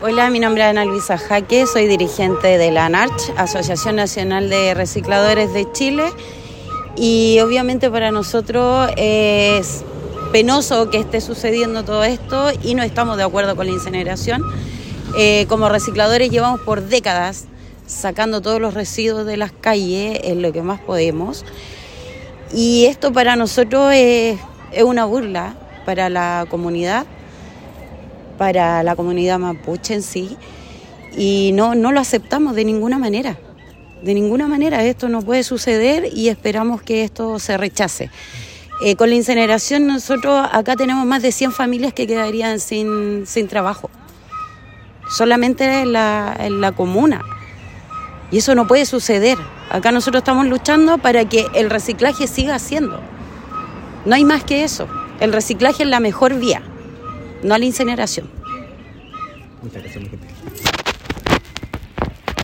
Hola, mi nombre es Ana Luisa Jaque, soy dirigente de la ANARCH, Asociación Nacional de Recicladores de Chile, y obviamente para nosotros es penoso que esté sucediendo todo esto y no estamos de acuerdo con la incineración. Como recicladores llevamos por décadas sacando todos los residuos de las calles en lo que más podemos, y esto para nosotros es una burla para la comunidad mapuche en sí, y no lo aceptamos de ninguna manera. De ninguna manera esto no puede suceder y esperamos que esto se rechace. Con la incineración nosotros acá tenemos más de 100 familias que quedarían sin trabajo, solamente en la comuna, y eso no puede suceder. Acá nosotros estamos luchando para que el reciclaje siga haciendo. No hay más que eso. El reciclaje es la mejor vía, no a la incineración. Muchas gracias, mi gente.